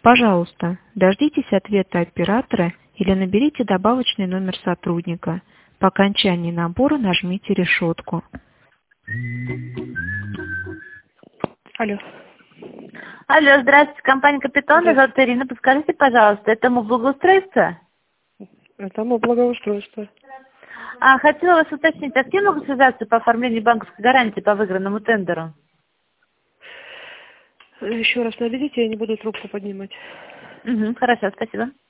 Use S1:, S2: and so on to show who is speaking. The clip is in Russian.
S1: Пожалуйста, дождитесь ответа оператора или наберите добавочный номер сотрудника. По окончании набора нажмите решетку.
S2: Алло.
S3: Алло, здравствуйте, компания «Капитон», меня зовут Ирина. Подскажите, пожалуйста, это МУП благоустройства?
S2: Это МУП благоустройства.
S3: Хотела вас уточнить, а с кем могу связаться по оформлению банковской гарантии по выигранному тендеру?
S2: Еще раз наберите, я не буду трубку поднимать.
S3: Хорошо, спасибо.